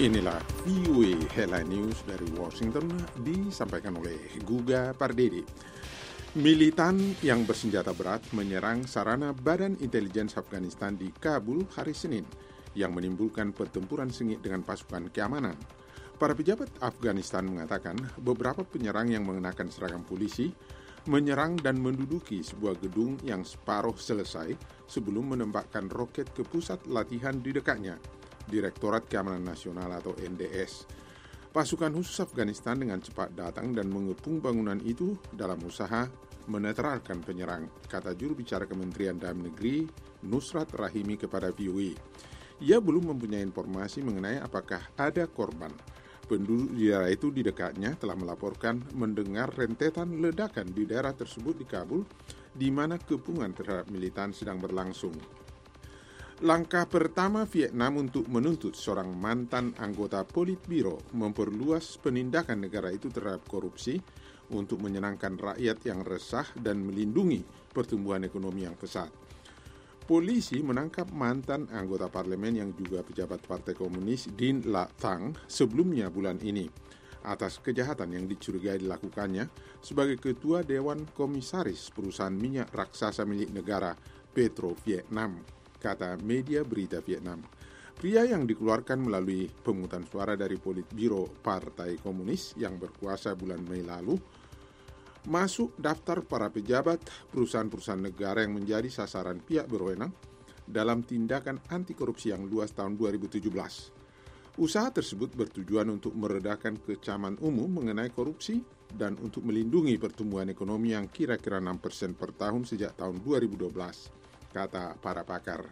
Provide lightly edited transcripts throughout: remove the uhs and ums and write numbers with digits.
Inilah VOA Headline News dari Washington disampaikan oleh Guga Pardede. Militan yang bersenjata berat menyerang sarana Badan Intelijen Afghanistan di Kabul hari Senin yang menimbulkan pertempuran sengit dengan pasukan keamanan. Para pejabat Afghanistan mengatakan beberapa penyerang yang mengenakan seragam polisi menyerang dan menduduki sebuah gedung yang separuh selesai sebelum menembakkan roket ke pusat latihan di dekatnya. Direktorat Keamanan Nasional atau NDS. Pasukan khusus Afghanistan dengan cepat datang dan mengepung bangunan itu dalam usaha menetralkan penyerang, kata juru bicara Kementerian Dalam Negeri Nusrat Rahimi kepada VOA. Ia belum mempunyai informasi mengenai apakah ada korban. Penduduk di daerah itu di dekatnya telah melaporkan mendengar rentetan ledakan di daerah tersebut di Kabul, di mana kepungan terhadap militan sedang berlangsung. Langkah pertama Vietnam untuk menuntut seorang mantan anggota Politbiro memperluas penindakan negara itu terhadap korupsi untuk menyenangkan rakyat yang resah dan melindungi pertumbuhan ekonomi yang pesat. Polisi menangkap mantan anggota parlemen yang juga pejabat Partai Komunis Din La Thang sebelumnya bulan ini atas kejahatan yang dicurigai dilakukannya sebagai ketua Dewan Komisaris perusahaan minyak raksasa milik negara Petro Vietnam, kata media berita Vietnam. Pria yang dikeluarkan melalui pemungutan suara dari Politbiro Partai Komunis yang berkuasa bulan Mei lalu masuk daftar para pejabat perusahaan-perusahaan negara yang menjadi sasaran pihak berwenang dalam tindakan anti korupsi yang luas tahun 2017. Usaha tersebut bertujuan untuk meredakan kecaman umum mengenai korupsi dan untuk melindungi pertumbuhan ekonomi yang kira-kira 6% per tahun sejak tahun 2012. Kata para pakar.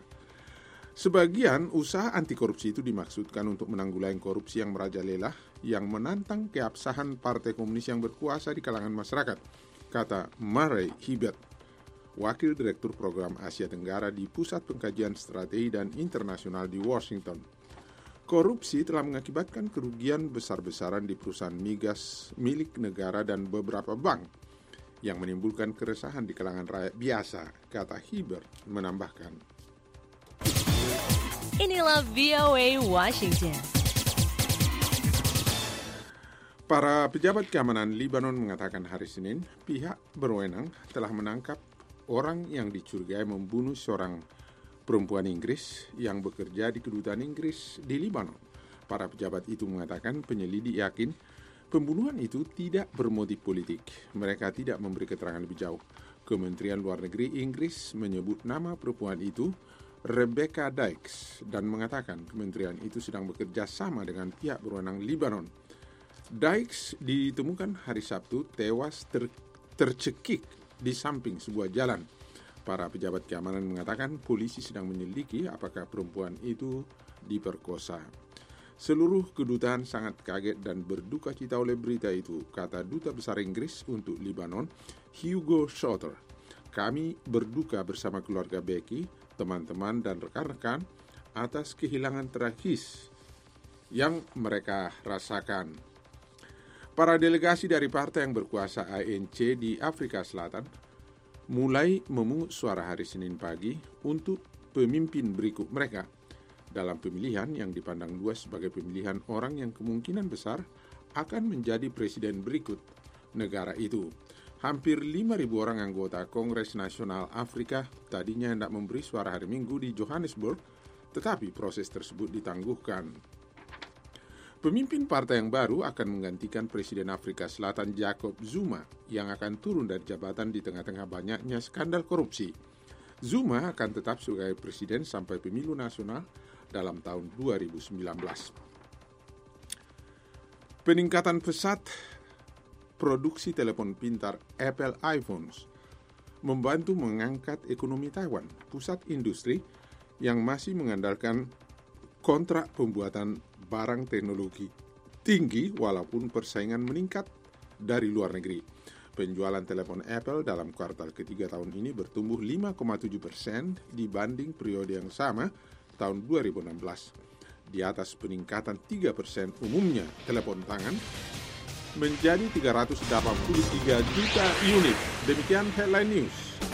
Sebagian usaha anti korupsi itu dimaksudkan untuk menanggulangi korupsi yang merajalela yang menantang keabsahan Partai Komunis yang berkuasa di kalangan masyarakat, kata Murray Hibbert, Wakil Direktur Program Asia Tenggara di Pusat Pengkajian Strategi dan Internasional di Washington. Korupsi telah mengakibatkan kerugian besar-besaran di perusahaan migas milik negara dan beberapa bank, yang menimbulkan keresahan di kalangan rakyat biasa, kata Hibbert menambahkan. Inilah VOA Washington. Para pejabat keamanan Lebanon mengatakan hari Senin, pihak berwenang telah menangkap orang yang dicurigai membunuh seorang perempuan Inggris yang bekerja di kedutaan Inggris di Lebanon. Para pejabat itu mengatakan penyelidik yakin pembunuhan itu tidak bermotif politik. Mereka tidak memberi keterangan lebih jauh. Kementerian Luar Negeri Inggris menyebut nama perempuan itu Rebecca Dykes dan mengatakan kementerian itu sedang bekerja sama dengan pihak berwenang Lebanon. Dykes ditemukan hari Sabtu tewas tercekik di samping sebuah jalan. Para pejabat keamanan mengatakan polisi sedang menyelidiki apakah perempuan itu diperkosa. Seluruh kedutaan sangat kaget dan berduka cita oleh berita itu, kata Duta Besar Inggris untuk Lebanon, Hugo Shorter. Kami berduka bersama keluarga Becky, teman-teman dan rekan-rekan atas kehilangan tragis yang mereka rasakan. Para delegasi dari partai yang berkuasa ANC di Afrika Selatan mulai memungut suara hari Senin pagi untuk pemimpin berikut mereka dalam pemilihan yang dipandang luas sebagai pemilihan orang yang kemungkinan besar akan menjadi presiden berikut negara itu. Hampir 5.000 orang anggota Kongres Nasional Afrika tadinya hendak memberi suara hari Minggu di Johannesburg, tetapi proses tersebut ditangguhkan. Pemimpin partai yang baru akan menggantikan Presiden Afrika Selatan Jacob Zuma yang akan turun dari jabatan di tengah-tengah banyaknya skandal korupsi. Zuma akan tetap sebagai presiden sampai pemilu nasional dalam tahun 2019. Peningkatan pesat produksi telepon pintar Apple iPhones membantu mengangkat ekonomi Taiwan, pusat industri yang masih mengandalkan kontrak pembuatan barang teknologi tinggi walaupun persaingan meningkat dari luar negeri. Penjualan telepon Apple dalam kuartal ketiga tahun ini bertumbuh 5,7% dibanding periode yang sama tahun 2016. Di atas peningkatan 3% umumnya telepon tangan menjadi 383 juta unit. Demikian Headline News.